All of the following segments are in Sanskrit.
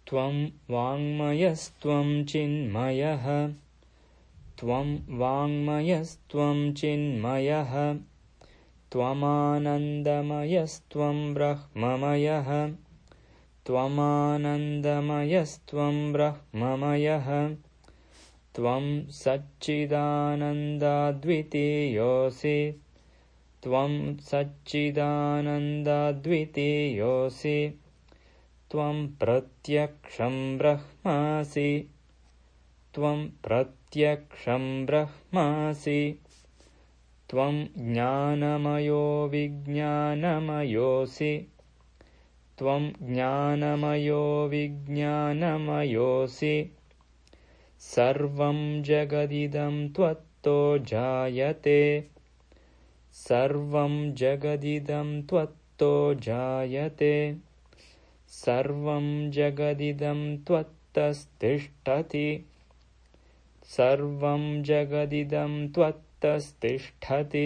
त्वं वाङ्मयस्त्वं चिन्मयः त्वं वाङ्मयस्त्वं चिन्मयः त्वमानन्दमयस्त्वं ब्रह्ममयः त्वमानन्दमयस्त्वं ब्रह्ममयः त्वं सच्चिदानन्दाद्वितीयोऽसि त्वं सच्चिदानन्दाद्वितीयोऽसि त्वं प्रत्यक्षं ब्रह्मासि त्वं प्रत्यक्षं ब्रह्मासि त्वं ज्ञानमयो विज्ञानमयोऽसि त्वं ज्ञानमयो विज्ञानमयोऽसि सर्वं जगदिदं त्वत्तो जायते सर्वं जगदिदं त्वत्तो जायते सर्वं जगदिदं त्वत्तस्तिष्ठति सर्वं जगदिदं त्वत्तस्तिष्ठति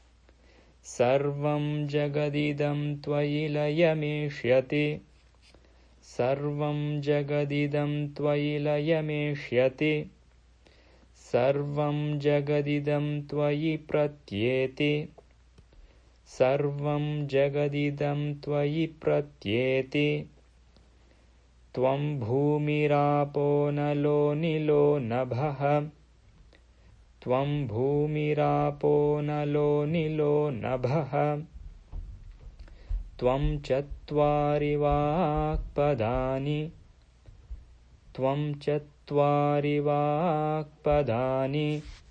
सर्वं जगदिदं त्वयि लयमेष्यति सर्वं जगदिदं त्वयि लयमेष्यति सर्वं जगदिदं त्वयि प्रत्येति सर्वं जगदिदं त्वयि प्रत्येति त्वं भूमिरापो नलो निलो नभः त्वं भूमिरापो नलो निलो नभः त्वं चत्वारि वाक्पदानि त्वं चत्वारि वाक्पदानि